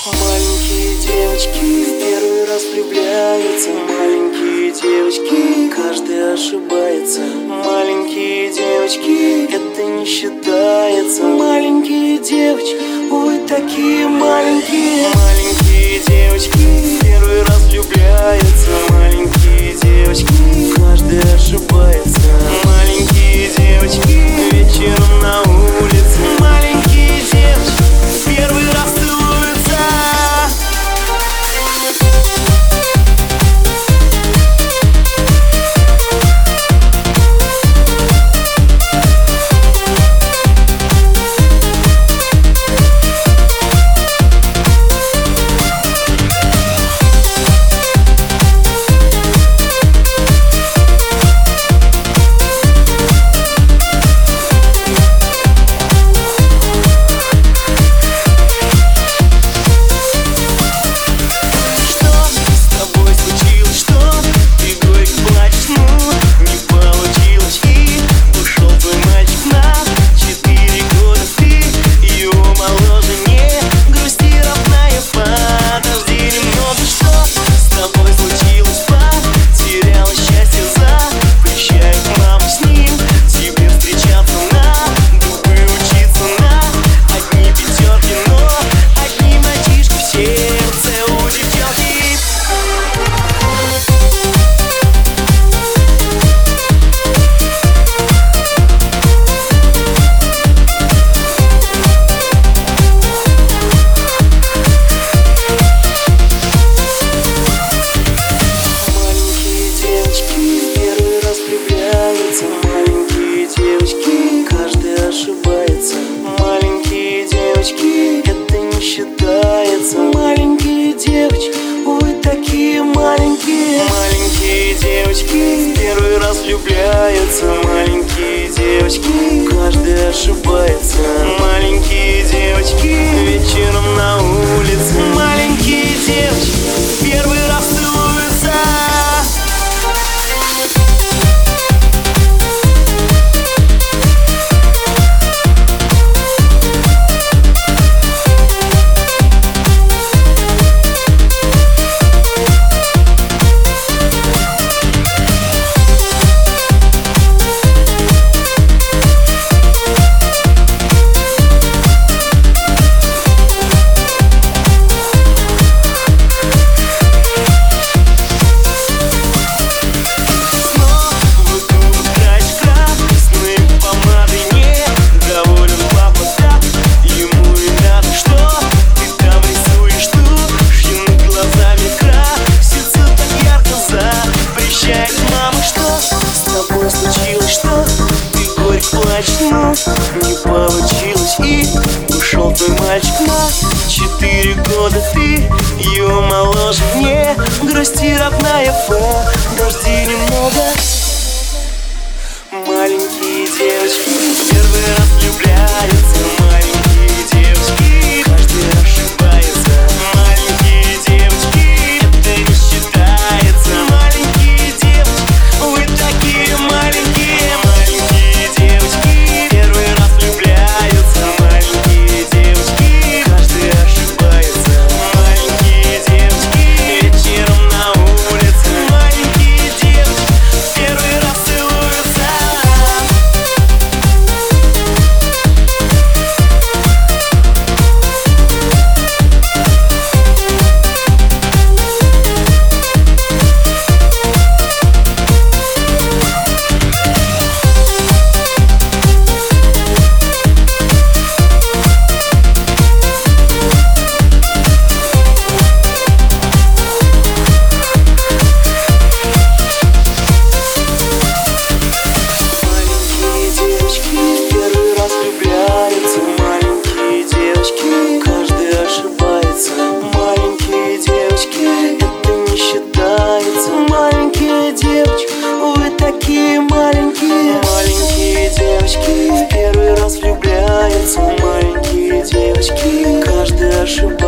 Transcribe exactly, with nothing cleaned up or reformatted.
Маленькие девочки в первый раз влюбляются. Маленькие девочки, каждый ошибается. Маленькие девочки, это не считается. Маленькие девочки, вы такие маленькие. Маленькие девочки в первый раз влюбляются. Маленькие девочки, каждый ошибается. Маленькие девочки, вечером на улице. Маленькие девочки в первый раз целуются. Маленькие девочки, каждый ошибается. Маленькие девочки, это не считается. Маленькие девочки, вы такие маленькие. Маленькие девочки в первый раз влюбляются. Маленькие девочки, каждый ошибается. Маленькие девочки, вечером на улице. Маленькие девочки в первый раз целуются. Не получилось, и ушел твой мальчик на четыре года. Ты его моложе, не грусти, родная, подожди немного. Маленькие девочки первый раз влюбляются. Маленькие девочки, каждый ошибается. Маленькие девочки, это не считается. Маленькие девочки, вы такие маленькие. Маленькие девочки первый раз влюбляются. Маленькие девочки, каждый ошибается. Маленькие девочки, вечером на улице. Маленькие девочки первый раз целуются. Маленькие девочки в первый раз влюбляются. Маленькие девочки, каждый ошибается.